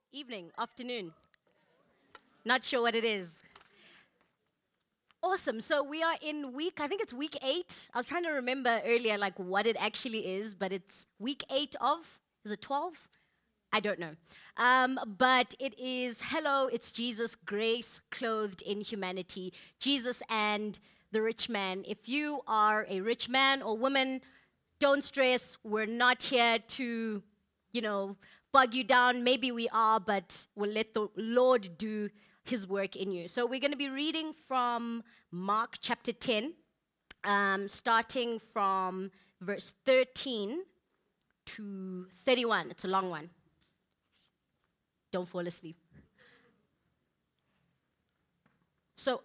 evening, afternoon. Not sure what it is. Awesome. So we are in I think it's week 8. I was trying to remember earlier like what it actually is, but it's week 8 of, is it 12? I don't know. But it is, hello, it's Jesus, grace clothed in humanity. Jesus and the rich man. If you are a rich man or woman, don't stress. We're not here to, you know, bug you down. Maybe we are, but we'll let the Lord do his work in you. So we're going to be reading from Mark chapter 10, starting from verse 13 to 31. It's a long one. Don't fall asleep. So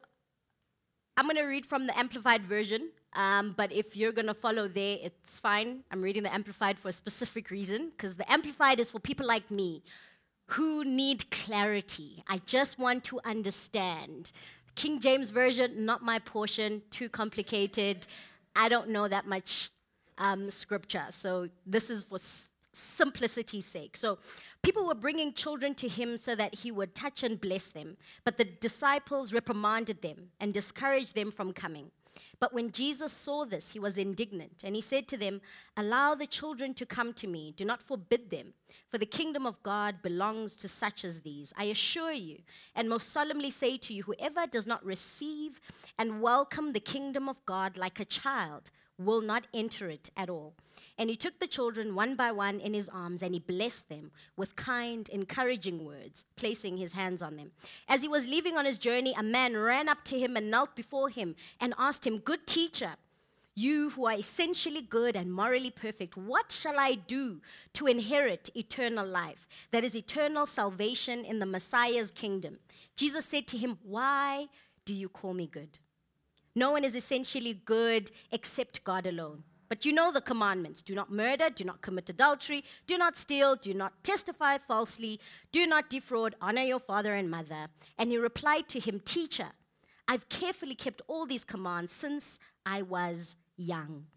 I'm going to read from the Amplified version, but if you're going to follow there, it's fine. I'm reading the Amplified for a specific reason, because the Amplified is for people like me who need clarity. I just want to understand. King James Version, not my portion, too complicated. I don't know that much scripture, so this is for simplicity's sake. So people were bringing children to him so that he would touch and bless them. But the disciples reprimanded them and discouraged them from coming. But when Jesus saw this, he was indignant, and he said to them, "Allow the children to come to me. Do not forbid them, for the kingdom of God belongs to such as these. I assure you, and most solemnly say to you, whoever does not receive and welcome the kingdom of God like a child will not enter it at all." And he took the children one by one in his arms, and he blessed them with kind, encouraging words, placing his hands on them. As he was leaving on his journey, a man ran up to him and knelt before him and asked him, "Good teacher, you who are essentially good and morally perfect, what shall I do to inherit eternal life?" That is eternal salvation in the Messiah's kingdom. Jesus said to him, "Why do you call me good? No one is essentially good except God alone. But you know the commandments: do not murder, do not commit adultery, do not steal, do not testify falsely, do not defraud, honor your father and mother." And he replied to him, "Teacher, I've carefully kept all these commands since I was young."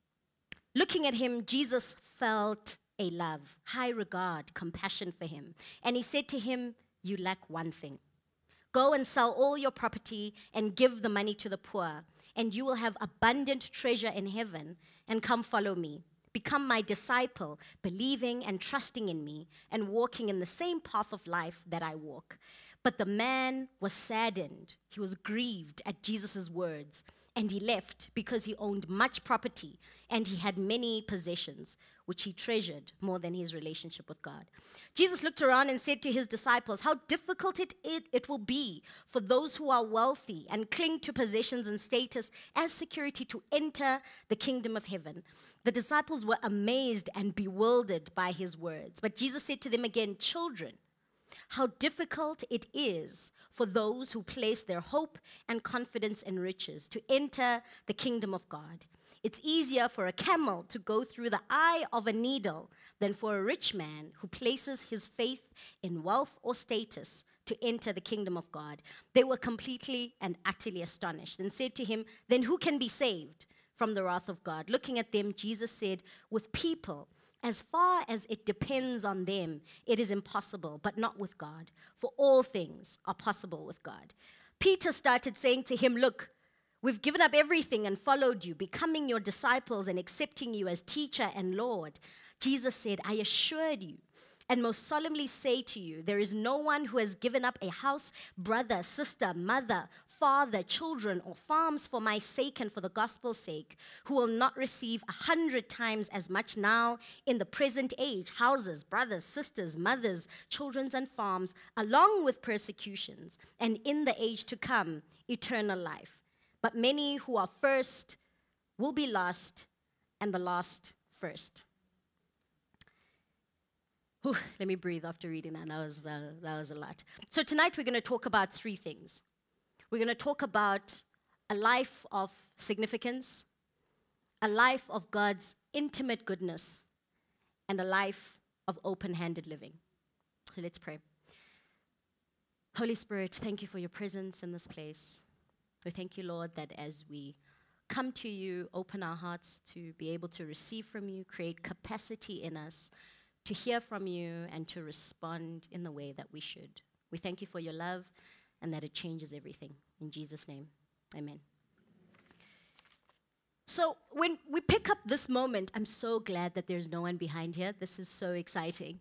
Looking at him, Jesus felt a love, high regard, compassion for him. And he said to him, "You lack one thing. Go and sell all your property and give the money to the poor, and you will have abundant treasure in heaven, and come follow me. Become my disciple, believing and trusting in me and walking in the same path of life that I walk." But the man was saddened. He was grieved at Jesus' words, and he left because he owned much property and he had many possessions, which he treasured more than his relationship with God. Jesus looked around and said to his disciples, "How difficult it will be for those who are wealthy and cling to possessions and status as security to enter the kingdom of heaven." The disciples were amazed and bewildered by his words. But Jesus said to them again, "Children, how difficult it is for those who place their hope and confidence in riches to enter the kingdom of God. It's easier for a camel to go through the eye of a needle than for a rich man who places his faith in wealth or status to enter the kingdom of God." They were completely and utterly astonished and said to him, "Then who can be saved from the wrath of God?" Looking at them, Jesus said, "With people, as far as it depends on them, it is impossible, but not with God. For all things are possible with God." Peter started saying to him, "Look, we've given up everything and followed you, becoming your disciples and accepting you as teacher and Lord." Jesus said, "I assured you and most solemnly say to you, there is no one who has given up a house, brother, sister, mother, father, children, or farms for my sake and for the gospel's sake, who will not receive 100 times as much now in the present age, houses, brothers, sisters, mothers, children, and farms, along with persecutions, and in the age to come, eternal life. But many who are first will be last, and the last first." Whew, let me breathe after reading that. That was a lot. So tonight we're going to talk about 3 things. We're going to talk about a life of significance, a life of God's intimate goodness, and a life of open-handed living. So let's pray. Holy Spirit, thank you for your presence in this place. We thank you, Lord, that as we come to you, open our hearts to be able to receive from you, create capacity in us to hear from you and to respond in the way that we should. We thank you for your love and that it changes everything. In Jesus' name, amen. So when we pick up this moment, I'm so glad that there's no one behind here. This is so exciting.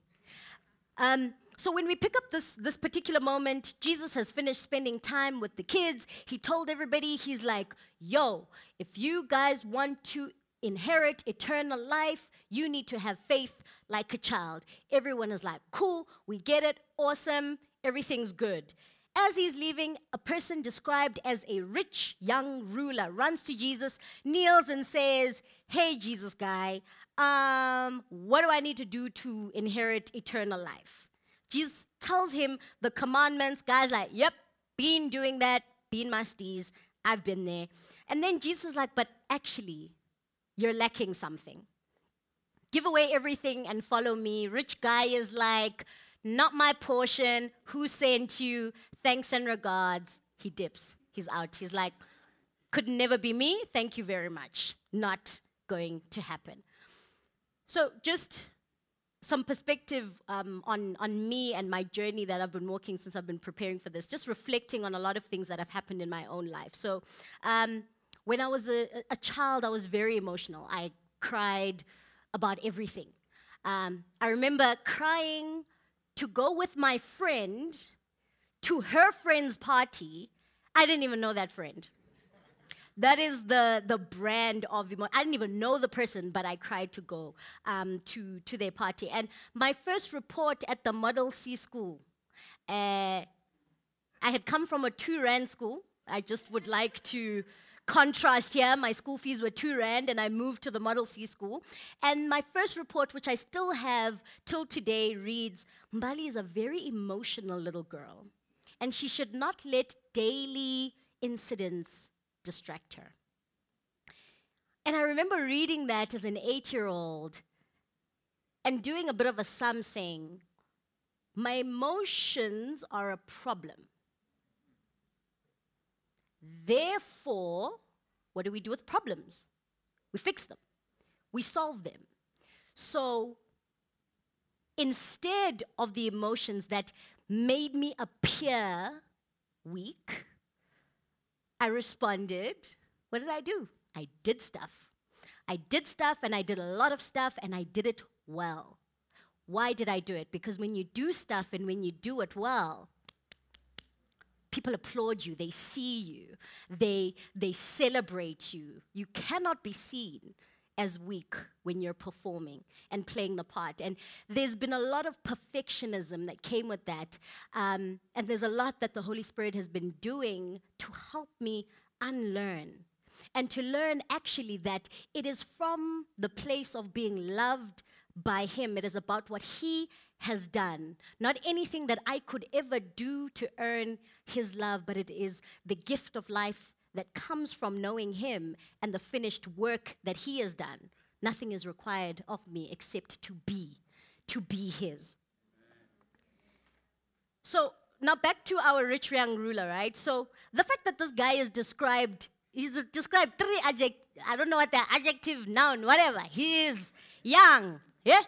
So when we pick up this particular moment, Jesus has finished spending time with the kids. He told everybody, he's like, yo, if you guys want to inherit eternal life, you need to have faith like a child. Everyone is like, cool, we get it, awesome, everything's good. As he's leaving, a person described as a rich young ruler runs to Jesus, kneels and says, hey, Jesus guy, what do I need to do to inherit eternal life? Jesus tells him the commandments. Guy's like, yep, been doing that, been my steez, I've been there. And then Jesus is like, but actually, you're lacking something. Give away everything and follow me. Rich guy is like, not my portion. Who sent you? Thanks and regards. He dips. He's out. He's like, could never be me. Thank you very much. Not going to happen. So just some perspective on me and my journey that I've been walking since I've been preparing for this, just reflecting on a lot of things that have happened in my own life. So when I was a child, I was very emotional. I cried about everything. I remember crying to go with my friend to her friend's party. I didn't even know that friend. That is the brand of emotion. I didn't even know the person, but I cried to go to their party. And my first report at the Model C school, I had come from a 2 Rand school. I just would like to contrast here. My school fees were 2 Rand, and I moved to the Model C school. And my first report, which I still have till today, reads, Mbali is a very emotional little girl, and she should not let daily incidents distract her. And I remember reading that as an 8-year-old and doing a bit of a sum saying, my emotions are a problem. Therefore, what do we do with problems? We fix them. We solve them. So instead of the emotions that made me appear weak, I responded. What did I do? I did stuff. I did stuff, and I did a lot of stuff, and I did it well. Why did I do it? Because when you do stuff and when you do it well, people applaud you, they see you, they celebrate you. You cannot be seen as weak when you're performing and playing the part. And there's been a lot of perfectionism that came with that. And there's a lot that the Holy Spirit has been doing to help me unlearn. And to learn actually that it is from the place of being loved by Him. It is about what He has done. Not anything that I could ever do to earn His love, but it is the gift of life that comes from knowing Him and the finished work that He has done. Nothing is required of me except to be His. So now back to our rich young ruler, right? So the fact that this guy is described, he's described 3 adjectives, I don't know what the adjective, noun, whatever. He is young, yeah?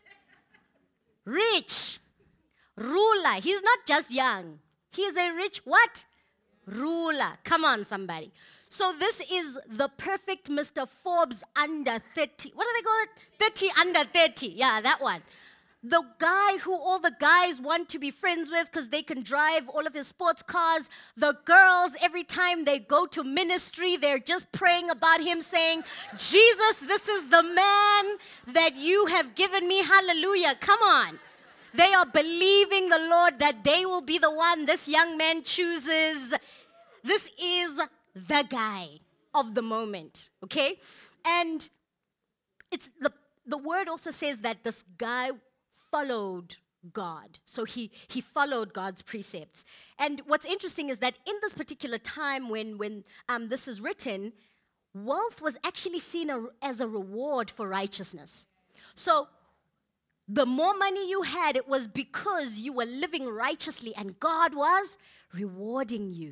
Rich, ruler. He's not just young. He is a rich what? Ruler. Come on, somebody. So this is the perfect Mr. Forbes under 30. What do they call it? 30 under 30. Yeah, that one. The guy who all the guys want to be friends with because they can drive all of his sports cars. The girls, every time they go to ministry, they're just praying about him, saying, Jesus, this is the man that you have given me. Hallelujah. Come on. They are believing the Lord that they will be the one this young man chooses. This is the guy of the moment, okay? And it's the word also says that this guy followed God. So he followed God's precepts. And what's interesting is that in this particular time when this is written, wealth was actually seen as a reward for righteousness. So the more money you had, it was because you were living righteously and God was rewarding you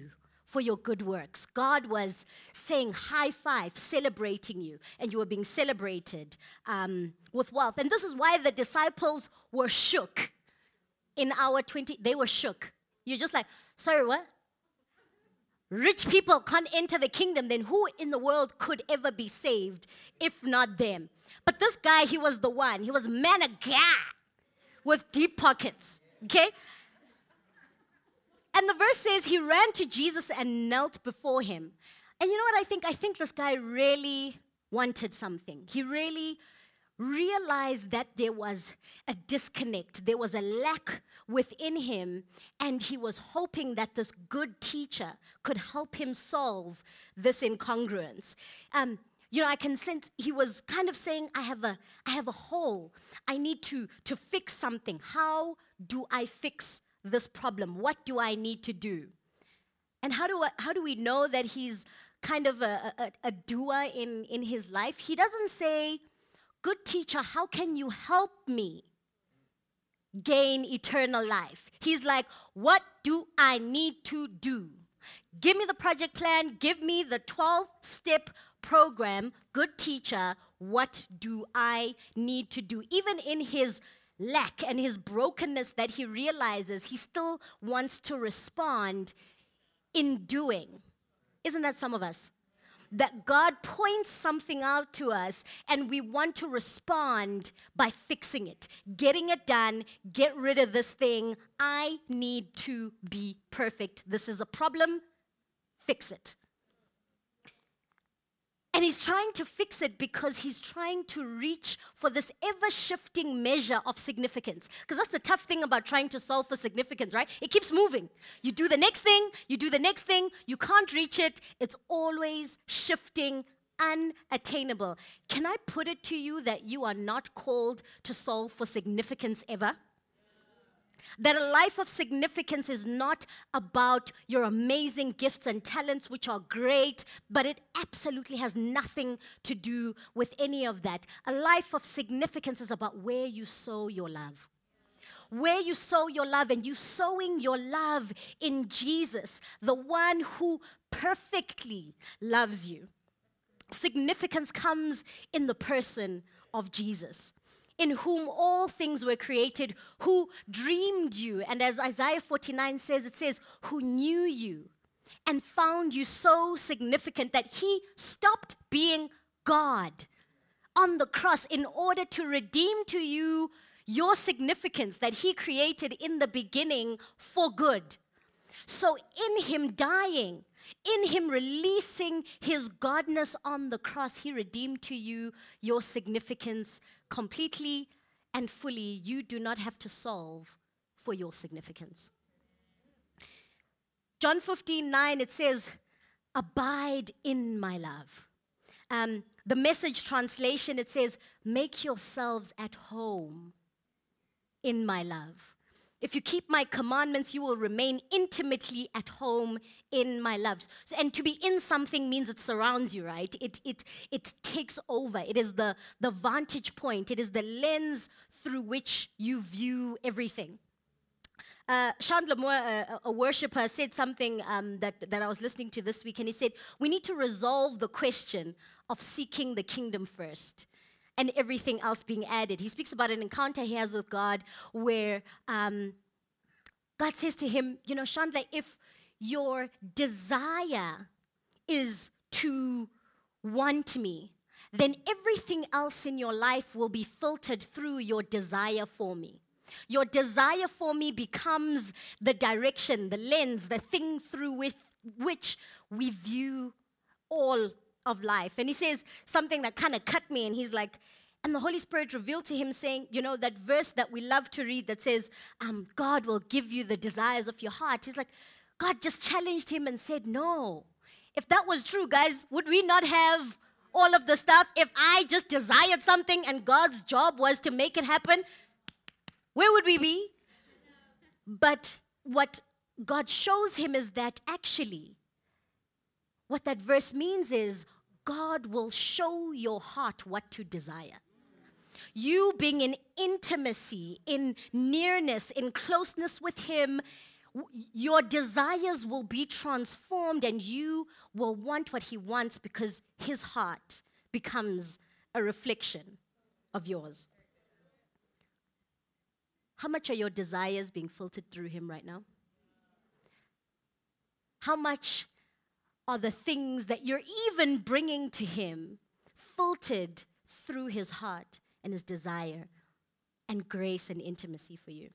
for your good works. God was saying high five, celebrating you, and you were being celebrated with wealth. And this is why the disciples were shook in hour 20. They were shook. You're just like, sorry, what? Rich people can't enter the kingdom, then who in the world could ever be saved if not them? But this guy, he was the one. He was man of God with deep pockets, okay? And the verse says he ran to Jesus and knelt before him. And you know what I think? I think this guy really wanted something. He really realized that there was a disconnect. There was a lack within him. And he was hoping that this good teacher could help him solve this incongruence. I can sense he was kind of saying, I have a hole. I need to fix something. How do I fix this problem? What do I need to do? And how do we know that he's kind of a doer in his life? He doesn't say, good teacher, how can you help me gain eternal life? He's like, what do I need to do? Give me the project plan. Give me the 12-step program. Good teacher, what do I need to do? Even in his lack and his brokenness that he realizes, he still wants to respond in doing. Isn't that some of us? That God points something out to us and we want to respond by fixing it, getting it done, get rid of this thing. I need to be perfect. This is a problem. Fix it. And he's trying to fix it because he's trying to reach for this ever-shifting measure of significance. Because that's the tough thing about trying to solve for significance, right? It keeps moving. You do the next thing, you do the next thing, you can't reach it. It's always shifting, unattainable. Can I put it to you that you are not called to solve for significance ever? That a life of significance is not about your amazing gifts and talents, which are great, but it absolutely has nothing to do with any of that. A life of significance is about where you sow your love. Where you sow your love, and you sowing your love in Jesus, the one who perfectly loves you. Significance comes in the person of Jesus, in whom all things were created, who dreamed you. And as Isaiah 49 says, it says, who knew you and found you so significant that he stopped being God on the cross in order to redeem to you your significance that he created in the beginning for good. So in him dying, in him releasing his godness on the cross, he redeemed to you your significance completely and fully. You do not have to solve for your significance. John 15:9, it says, abide in my love. The Message translation, it says, make yourselves at home in my love. If you keep my commandments, you will remain intimately at home in my love. And to be in something means it surrounds you, right? It takes over. It is the vantage point. It is the lens through which you view everything. Chandler Moore, a worshiper, said something that I was listening to this week, and he said, we need to resolve the question of seeking the kingdom first and everything else being added. He speaks about an encounter he has with God where God says to him, Chandler, if your desire is to want me, then everything else in your life will be filtered through your desire for me. Your desire for me becomes the direction, the lens, the thing through which we view all of life. And he says something that kind of cut me, and he's like, and the Holy Spirit revealed to him saying, that verse that we love to read that says, God will give you the desires of your heart. He's like, God just challenged him and said, no. If that was true, guys, would we not have all of the stuff? If I just desired something and God's job was to make it happen, where would we be? But what God shows him is that actually, what that verse means is God will show your heart what to desire. You being in intimacy, in nearness, in closeness with him, your desires will be transformed and you will want what he wants because his heart becomes a reflection of yours. How much are your desires being filtered through him right now? How much are the things that you're even bringing to him filtered through his heart and his desire and grace and intimacy for you?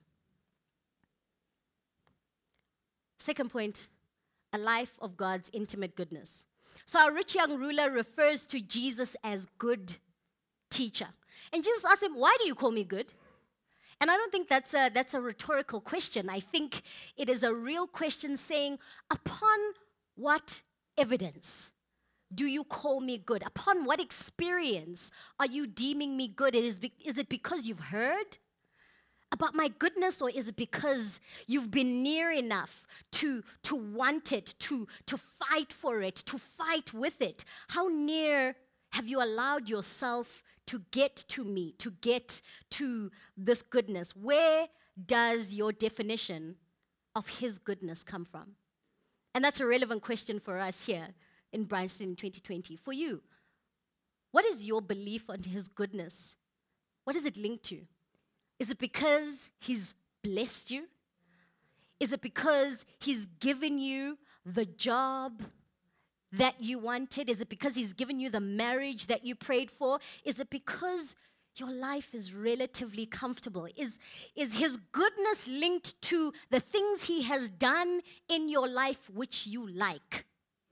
Second point, a life of God's intimate goodness. So our rich young ruler refers to Jesus as good teacher. And Jesus asked him, why do you call me good? And I don't think that's a rhetorical question. I think it is a real question saying, upon what evidence do you call me good? Upon what experience are you deeming me good? Is it because you've heard about my goodness, or is it because you've been near enough to want it, to fight for it, to fight with it? How near have you allowed yourself to get to me, to get to this goodness? Where does your definition of his goodness come from? And that's a relevant question for us here in Bryanston in 2020. For you, what is your belief on his goodness? What is it linked to? Is it because he's blessed you? Is it because he's given you the job that you wanted? Is it because he's given you the marriage that you prayed for? Is it because your life is relatively comfortable? Is his goodness linked to the things he has done in your life which you like?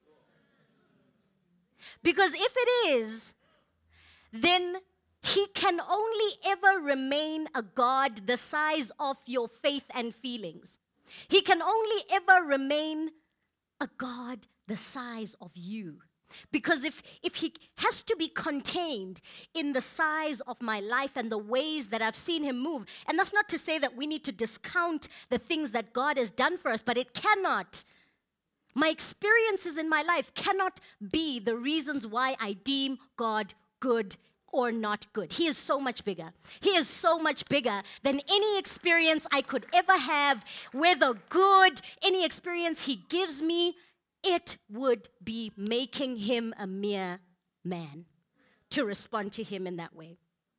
Because if it is, then he can only ever remain a God the size of your faith and feelings. He can only ever remain a God the size of you. Because if he has to be contained in the size of my life and the ways that I've seen him move, and that's not to say that we need to discount the things that God has done for us, but it cannot. My experiences in my life cannot be the reasons why I deem God good or not good. He is so much bigger. He is so much bigger than any experience I could ever have, whether good, any experience he gives me. It would be making him a mere man to respond to him in that way.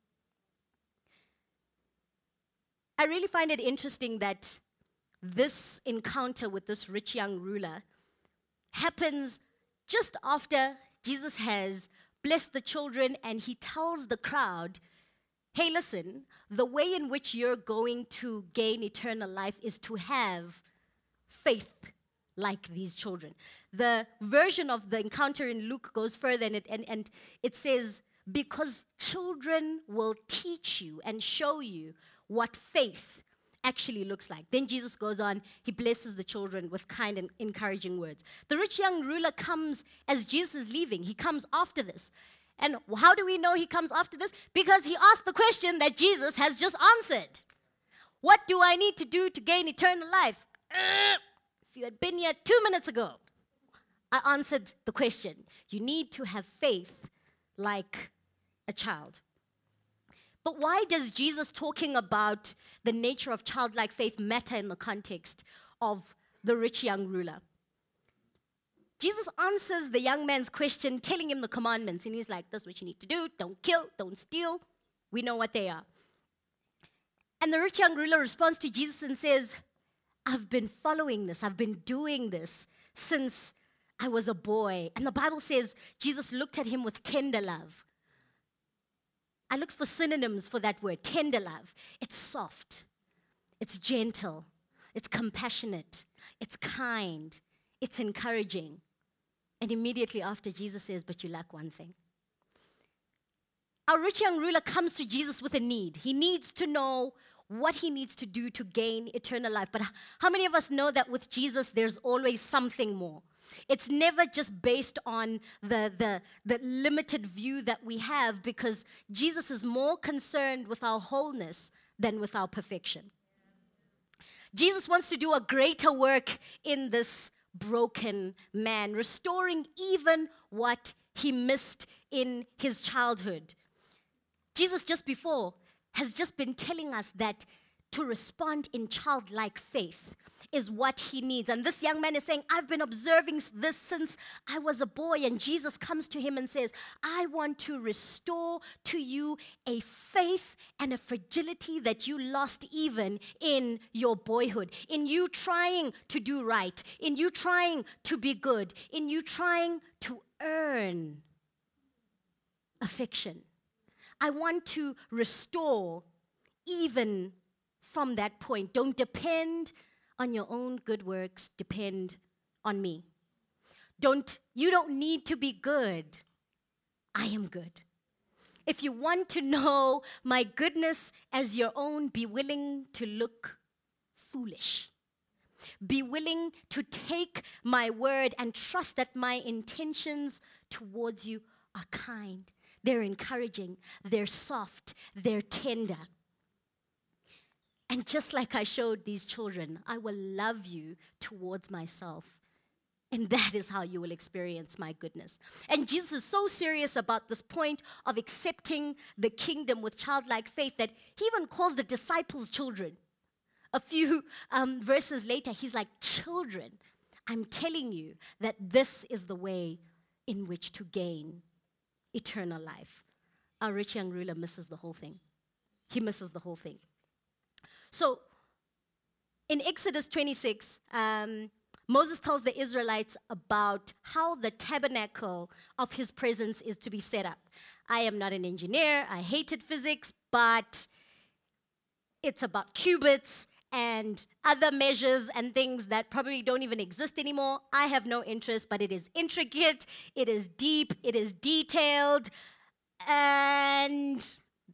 I really find it interesting that this encounter with this rich young ruler happens just after Jesus has blessed the children and he tells the crowd, hey, listen, the way in which you're going to gain eternal life is to have faith like these children. The version of the encounter in Luke goes further and it says, because children will teach you and show you what faith actually looks like. Then Jesus goes on, he blesses the children with kind and encouraging words. The rich young ruler comes as Jesus is leaving. He comes after this. And how do we know he comes after this? Because he asked the question that Jesus has just answered. What do I need to do to gain eternal life? If you had been here 2 minutes ago, I answered the question. You need to have faith like a child. But why does Jesus talking about the nature of childlike faith matter in the context of the rich young ruler? Jesus answers the young man's question, telling him the commandments. And he's like, this is what you need to do. Don't kill, don't steal. We know what they are. And the rich young ruler responds to Jesus and says, I've been following this. I've been doing this since I was a boy. And the Bible says Jesus looked at him with tender love. I looked for synonyms for that word, tender love. It's soft, it's gentle, it's compassionate, it's kind, it's encouraging. And immediately after, Jesus says, but you lack one thing. Our rich young ruler comes to Jesus with a need. He needs to know what he needs to do to gain eternal life. But how many of us know that with Jesus, there's always something more? It's never just based on the limited view that we have, because Jesus is more concerned with our wholeness than with our perfection. Jesus wants to do a greater work in this broken man, restoring even what he missed in his childhood. Jesus just before has just been telling us that to respond in childlike faith is what he needs. And this young man is saying, I've been observing this since I was a boy. And Jesus comes to him and says, I want to restore to you a faith and a fragility that you lost even in your boyhood, in you trying to do right, in you trying to be good, in you trying to earn affection. I want to restore even from that point. Don't depend on your own good works. Depend on me. You don't need to be good. I am good. If you want to know my goodness as your own, be willing to look foolish. Be willing to take my word and trust that my intentions towards you are kind. They're encouraging. They're soft. They're tender. And just like I showed these children, I will love you towards myself. And that is how you will experience my goodness. And Jesus is so serious about this point of accepting the kingdom with childlike faith that he even calls the disciples children. A few verses later, he's like, children, I'm telling you that this is the way in which to gain eternal life. Our rich young ruler misses the whole thing. He misses the whole thing. So, in Exodus 26, Moses tells the Israelites about how the tabernacle of his presence is to be set up. I am not an engineer. I hated physics, but it's about cubits and other measures and things that probably don't even exist anymore. I have no interest, but it is intricate, it is deep, it is detailed, and,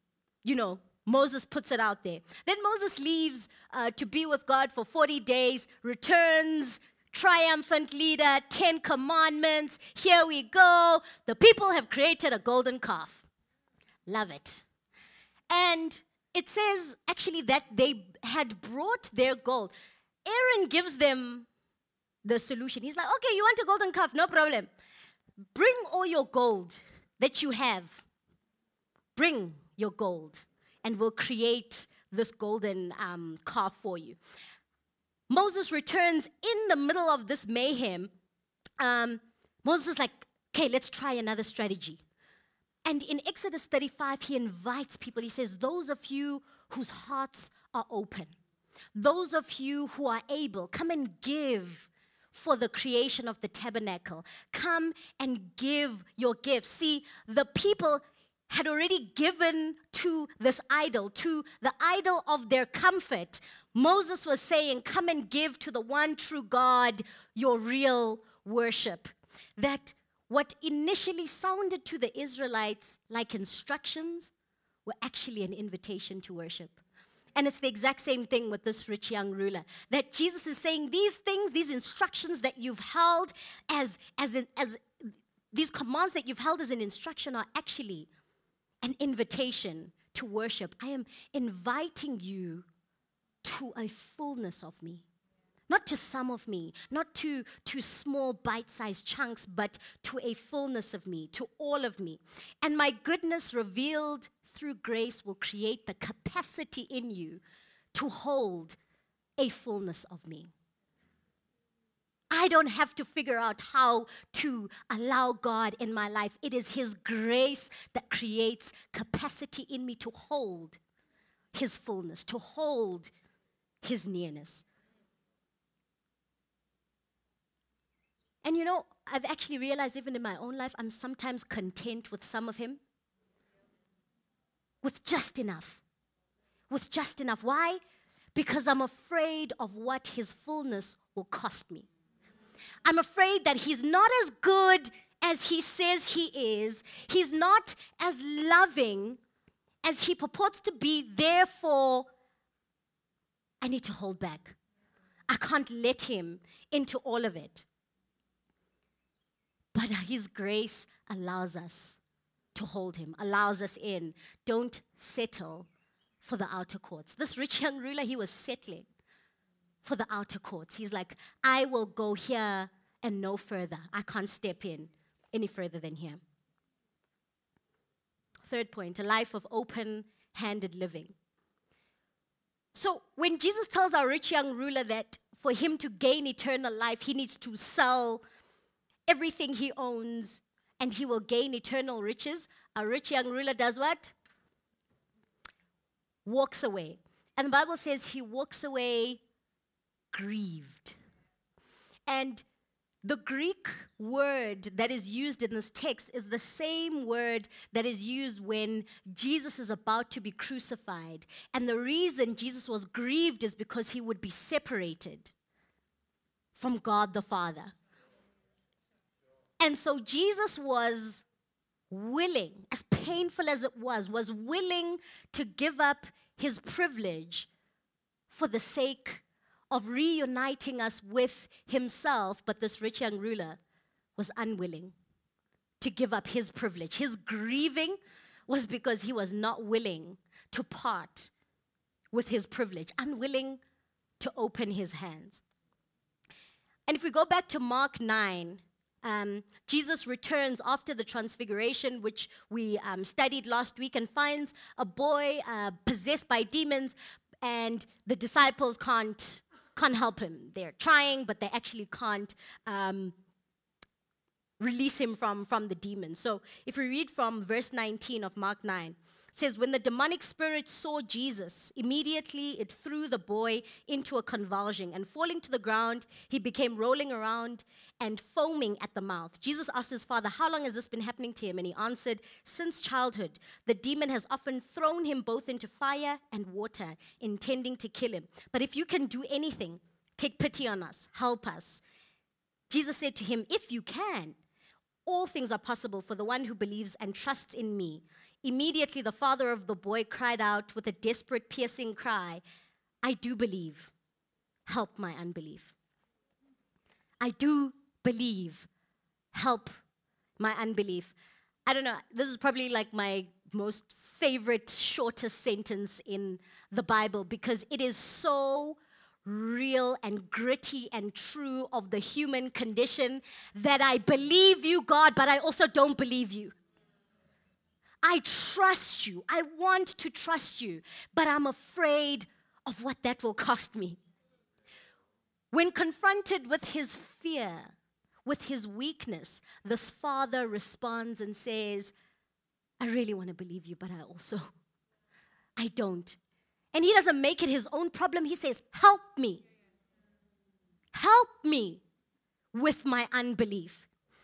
Moses puts it out there. Then Moses leaves to be with God for 40 days, returns, triumphant leader, 10 commandments, here we go. The people have created a golden calf. Love it. And it says actually that they had brought their gold. Aaron gives them the solution. He's like, okay, you want a golden calf? No problem. Bring all your gold that you have. Bring your gold, and we'll create this golden calf for you. Moses returns in the middle of this mayhem. Moses is like, okay, let's try another strategy. And in Exodus 35, he invites people. He says, those of you whose hearts are open, those of you who are able, come and give for the creation of the tabernacle. Come and give your gifts. See, the people had already given to this idol, to the idol of their comfort. Moses was saying, come and give to the one true God your real worship. That what initially sounded to the Israelites like instructions were actually an invitation to worship. And it's the exact same thing with this rich young ruler. That Jesus is saying these things, these instructions that you've held as these commands that you've held as an instruction are actually an invitation to worship. I am inviting you to a fullness of me. Not to some of me, not to small bite-sized chunks, but to a fullness of me, to all of me. And my goodness revealed through grace will create the capacity in you to hold a fullness of me. I don't have to figure out how to allow God in my life. It is His grace that creates capacity in me to hold His fullness, to hold His nearness. And I've actually realized even in my own life, I'm sometimes content with some of Him. With just enough. With just enough. Why? Because I'm afraid of what His fullness will cost me. I'm afraid that He's not as good as He says He is. He's not as loving as He purports to be. Therefore, I need to hold back. I can't let Him into all of it. But His grace allows us to hold Him, allows us in. Don't settle for the outer courts. This rich young ruler, he was settling for the outer courts. He's like, I will go here and no further. I can't step in any further than here. Third point, a life of open-handed living. So when Jesus tells our rich young ruler that for him to gain eternal life, he needs to sell everything he owns and he will gain eternal riches. A rich young ruler does what? Walks away. And the Bible says he walks away grieved. And the Greek word that is used in this text is the same word that is used when Jesus is about to be crucified. And the reason Jesus was grieved is because he would be separated from God the Father. And so Jesus was willing, as painful as it was willing to give up his privilege for the sake of reuniting us with himself, but this rich young ruler was unwilling to give up his privilege. His grieving was because he was not willing to part with his privilege, unwilling to open his hands. And if we go back to Mark 9, Jesus returns after the transfiguration, which we studied last week, and finds a boy possessed by demons, and the disciples can't help him. They're trying, but they actually can't release him from the demons. So if we read from verse 19 of Mark 9, it says, when the demonic spirit saw Jesus, immediately it threw the boy into a convulsion, and falling to the ground, he became rolling around and foaming at the mouth. Jesus asked his father, how long has this been happening to him? And he answered, since childhood. The demon has often thrown him both into fire and water, intending to kill him. But if you can do anything, take pity on us, help us. Jesus said to him, if you can, all things are possible for the one who believes and trusts in me. Immediately the father of the boy cried out with a desperate, piercing cry, I do believe. Help my unbelief. I do believe. Help my unbelief. I don't know, this is probably like my most favorite, shortest sentence in the Bible because it is so real and gritty and true of the human condition that I believe you, God, but I also don't believe you. I trust you. I want to trust you, but I'm afraid of what that will cost me. When confronted with his fear, with his weakness, this father responds and says, I really want to believe you, but I don't. And he doesn't make it his own problem. He says, help me. Help me with my unbelief.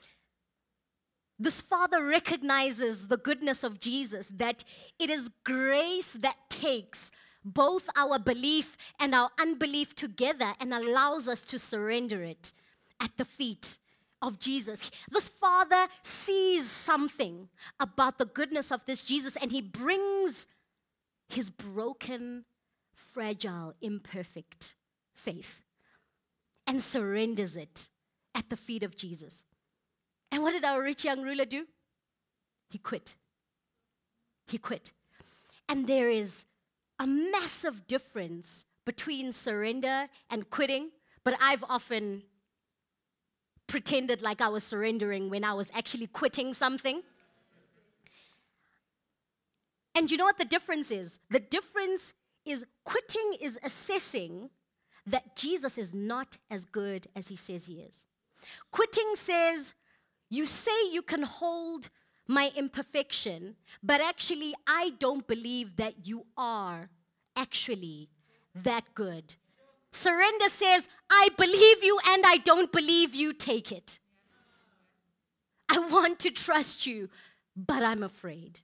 This father recognizes the goodness of Jesus, that it is grace that takes both our belief and our unbelief together and allows us to surrender it at the feet of Jesus. This father sees something about the goodness of this Jesus, and he brings his broken, fragile, imperfect faith and surrenders it at the feet of Jesus. And what did our rich young ruler do? He quit. He quit. And there is a massive difference between surrender and quitting, but I've often pretended like I was surrendering when I was actually quitting something. And you know what the difference is? The difference is quitting is assessing that Jesus is not as good as he says he is. Quitting says, you say you can hold my imperfection, but actually I don't believe that you are actually that good. Surrender says, I believe you and I don't believe you, take it. I want to trust you, but I'm afraid.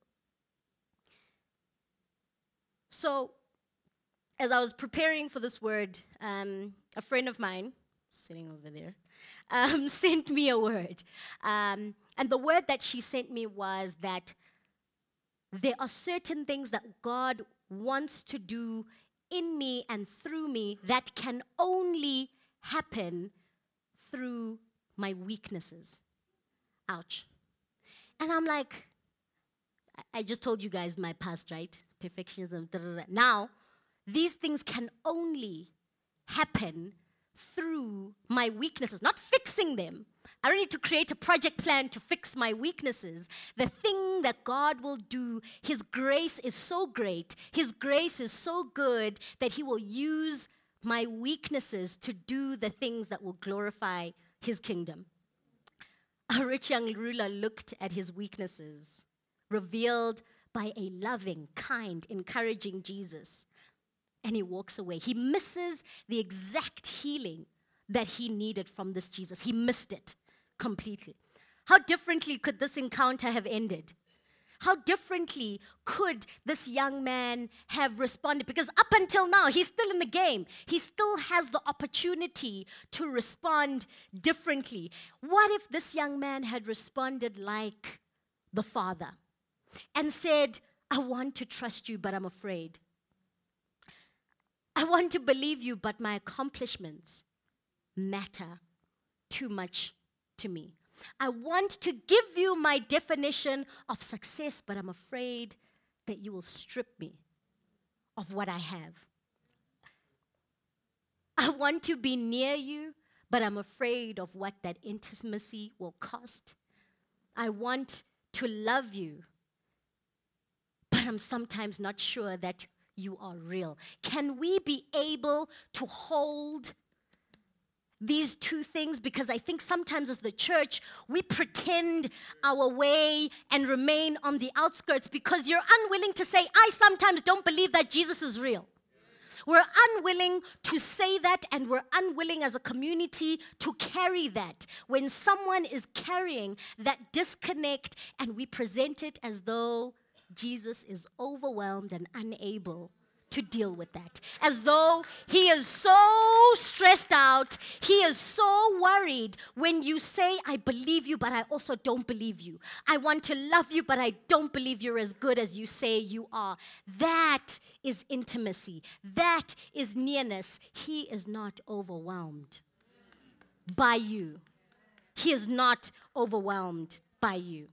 So, as I was preparing for this word, a friend of mine, sitting over there, sent me a word. And the word that she sent me was that there are certain things that God wants to do in me and through me that can only happen through my weaknesses. Ouch. And I'm like, I just told you guys my past, right? Perfectionism. Now, these things can only happen through my weaknesses, not fixing them. I don't need to create a project plan to fix my weaknesses. The thing that God will do, His grace is so great, His grace is so good that He will use my weaknesses to do the things that will glorify his kingdom. A rich young ruler looked at his weaknesses, revealed by a loving, kind, encouraging Jesus, and he walks away. He misses the exact healing that he needed from this Jesus. He missed it completely. How differently could this encounter have ended? How differently could this young man have responded? Because up until now, he's still in the game. He still has the opportunity to respond differently. What if this young man had responded like the father and said, I want to trust you, but I'm afraid. I want to believe you, but my accomplishments matter too much to me. I want to give you my definition of success, but I'm afraid that you will strip me of what I have. I want to be near you, but I'm afraid of what that intimacy will cost. I want to love you, but I'm sometimes not sure that you are real. Can we be able to hold these two things? Because I think sometimes as the church, we pretend our way and remain on the outskirts because you're unwilling to say, I sometimes don't believe that Jesus is real. We're unwilling to say that, and we're unwilling as a community to carry that. When someone is carrying that disconnect and we present it as though Jesus is overwhelmed and unable to deal with that. As though he is so stressed out, he is so worried when you say, I believe you, but I also don't believe you. I want to love you, but I don't believe you're as good as you say you are. That is intimacy. That is nearness. He is not overwhelmed by you. He is not overwhelmed by you.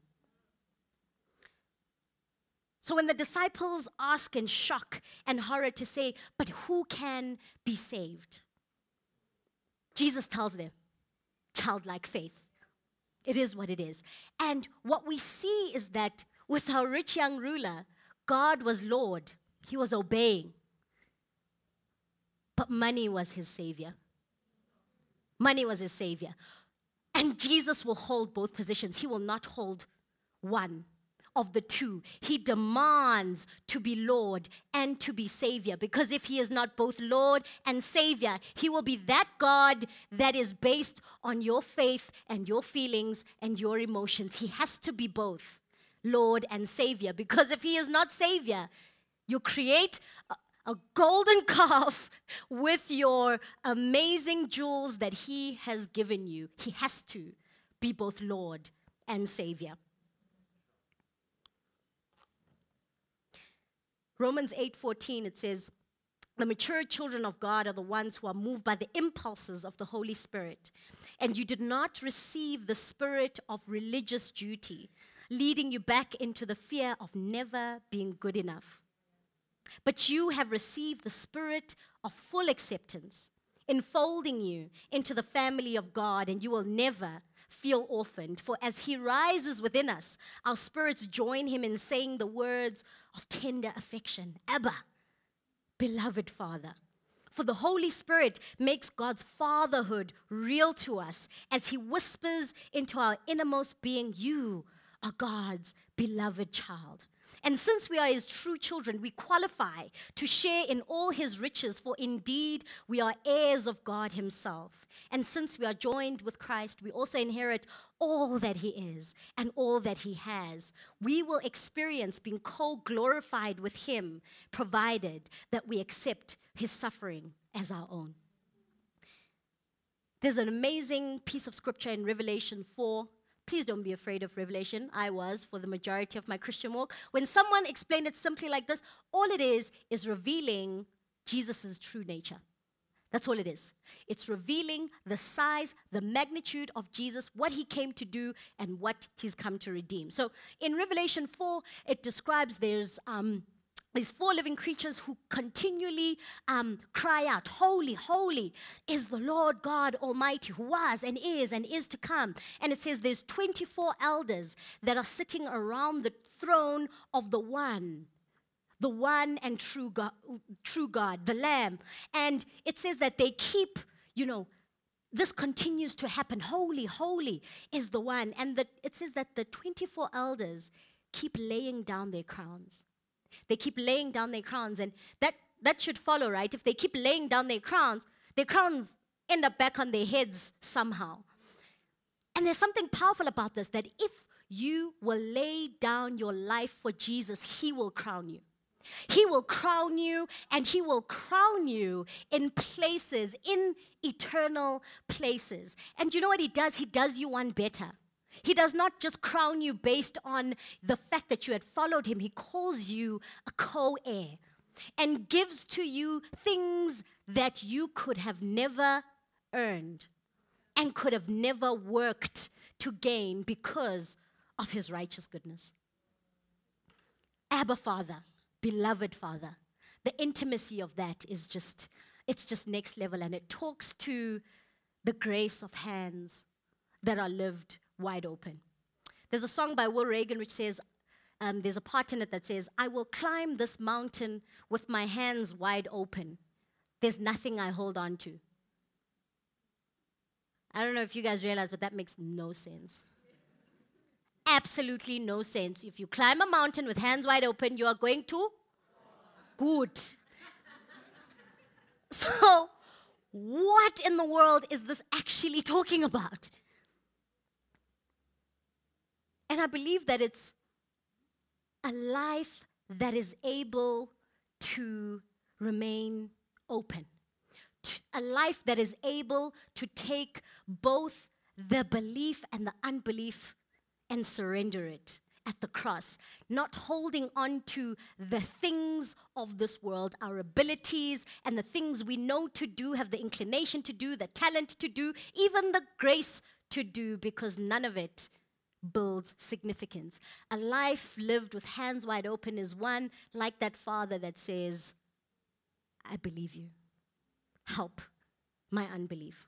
So when the disciples ask in shock and horror to say, but who can be saved? Jesus tells them, childlike faith. It is what it is. And what we see is that with our rich young ruler, God was Lord. He was obeying. But money was his savior. Money was his savior. And Jesus will hold both positions. He will not hold one of the two. He demands to be Lord and to be Savior, because if he is not both Lord and Savior, he will be that God that is based on your faith and your feelings and your emotions. He has to be both Lord and Savior, because if he is not Savior, you create a golden calf with your amazing jewels that he has given you. He has to be both Lord and Savior. Romans 8:14, it says, the mature children of God are the ones who are moved by the impulses of the Holy Spirit. And you did not receive the spirit of religious duty, leading you back into the fear of never being good enough. But you have received the spirit of full acceptance, enfolding you into the family of God, and you will never feel orphaned. For as he rises within us, our spirits join him in saying the words of tender affection, Abba, beloved Father. For the Holy Spirit makes God's fatherhood real to us as he whispers into our innermost being, you are God's beloved child. And since we are his true children, we qualify to share in all his riches, for indeed we are heirs of God himself. And since we are joined with Christ, we also inherit all that he is and all that he has. We will experience being co-glorified with him, provided that we accept his suffering as our own. There's an amazing piece of scripture in Revelation 4. Please don't be afraid of Revelation. I was for the majority of my Christian walk. When someone explained it simply like this, all it is revealing Jesus' true nature. That's all it is. It's revealing the size, the magnitude of Jesus, what he came to do, and what he's come to redeem. So in Revelation 4, it describes there's these four living creatures who continually cry out, holy, holy is the Lord God Almighty, who was and is to come. And it says there's 24 elders that are sitting around the throne of the one, the one and true God, the Lamb. And it says that they keep, this continues to happen. Holy, holy is the one. And it says that the 24 elders keep laying down their crowns. They keep laying down their crowns. And that should follow, right? If they keep laying down their crowns end up back on their heads somehow. And there's something powerful about this, that if you will lay down your life for Jesus, He will crown you. He will crown you, and He will crown you in places, in eternal places. And you know what He does? He does you one better. He does not just crown you based on the fact that you had followed Him. He calls you a co-heir and gives to you things that you could have never earned and could have never worked to gain because of His righteous goodness. Abba Father, beloved Father, the intimacy of that is just next level, and it talks to the grace of hands that are lived wide open. There's a song by Will Reagan which says, there's a part in it that says, I will climb this mountain with my hands wide open. There's nothing I hold on to. I don't know if you guys realize, but that makes no sense. Absolutely no sense. If you climb a mountain with hands wide open, you are going to? Good. So, what in the world is this actually talking about? And I believe that it's a life that is able to remain open. A life that is able to take both the belief and the unbelief and surrender it at the cross, not holding on to the things of this world, our abilities and the things we know to do, have the inclination to do, the talent to do, even the grace to do, because none of it builds significance. A life lived with hands wide open is one like that Father that says, I believe you. Help my unbelief.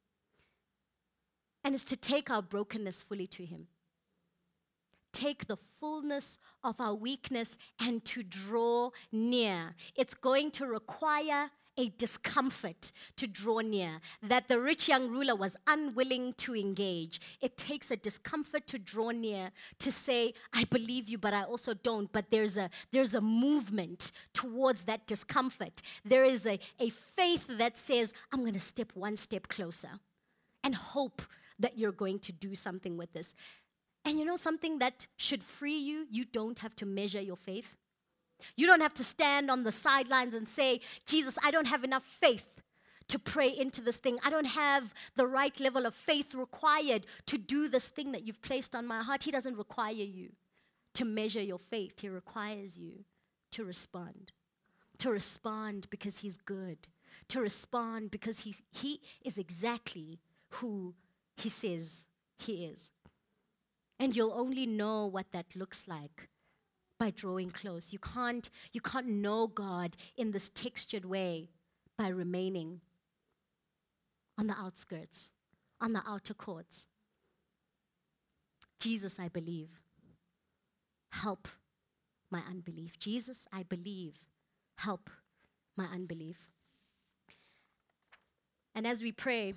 And it's to take our brokenness fully to Him. Take the fullness of our weakness and to draw near. It's going to require a discomfort to draw near that the rich young ruler was unwilling to engage. It takes a discomfort to draw near, to say, I believe you, but I also don't. But there's a movement towards that discomfort. There is a faith that says, I'm going to step one step closer and hope that you're going to do something with this. And you know something that should free you? You don't have to measure your faith. You don't have to stand on the sidelines and say, Jesus, I don't have enough faith to pray into this thing. I don't have the right level of faith required to do this thing that you've placed on my heart. He doesn't require you to measure your faith. He requires you to respond. To respond because He's good. To respond because He is exactly who He says He is. And you'll only know what that looks like by drawing close. You can't know God in this textured way by remaining on the outskirts, on the outer courts. Jesus, I believe. Help my unbelief. Jesus, I believe. Help my unbelief. And as we pray,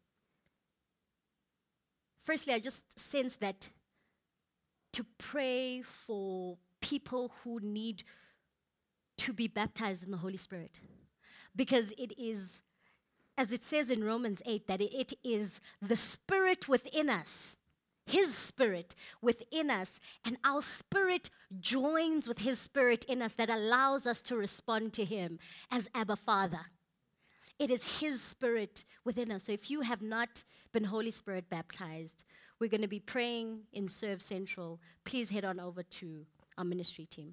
firstly, I just sense that to pray for people who need to be baptized in the Holy Spirit. Because it is, as it says in Romans 8, that it is the Spirit within us, His Spirit within us, and our spirit joins with His Spirit in us that allows us to respond to Him as Abba Father. It is His Spirit within us. So if you have not been Holy Spirit baptized, we're going to be praying in Serve Central. Please head on over to our ministry team.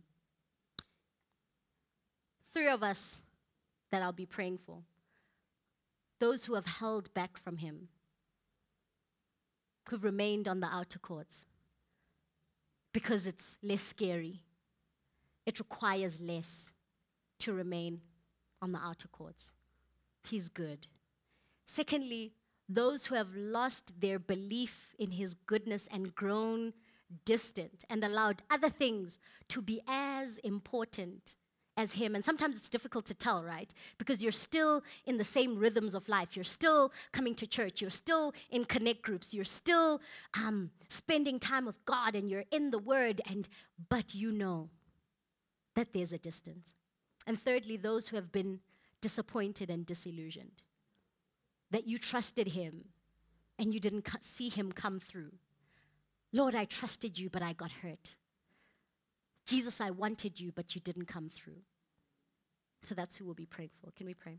3 of us that I'll be praying for. Those who have held back from Him, who've remained on the outer courts because it's less scary. It requires less to remain on the outer courts. He's good. Secondly, those who have lost their belief in His goodness and grown distant and allowed other things to be as important as him. And sometimes it's difficult to tell, right? Because you're still in the same rhythms of life. You're still coming to church. You're still in connect groups. You're still spending time with God, and you're in the Word. But you know that there's a distance. And thirdly, those who have been disappointed and disillusioned, that you trusted him and you didn't see him come through. Lord, I trusted you, but I got hurt. Jesus, I wanted you, but you didn't come through. So that's who we'll be praying for. Can we pray?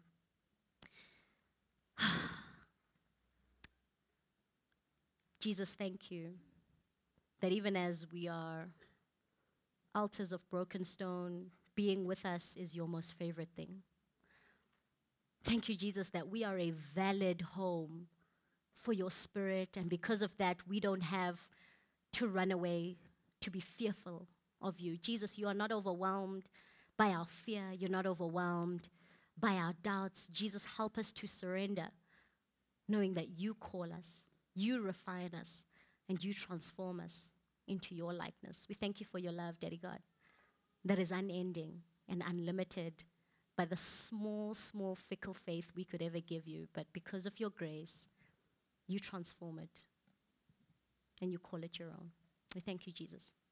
Jesus, thank you that even as we are altars of broken stone, being with us is your most favorite thing. Thank you, Jesus, that we are a valid home for your Spirit, and because of that, we don't have to run away, to be fearful of you. Jesus, you are not overwhelmed by our fear. You're not overwhelmed by our doubts. Jesus, help us to surrender, knowing that you call us, you refine us, and you transform us into your likeness. We thank you for your love, Daddy God, that is unending and unlimited by the small, small, fickle faith we could ever give you. But because of your grace, you transform it and you call it your own. We thank you, Jesus.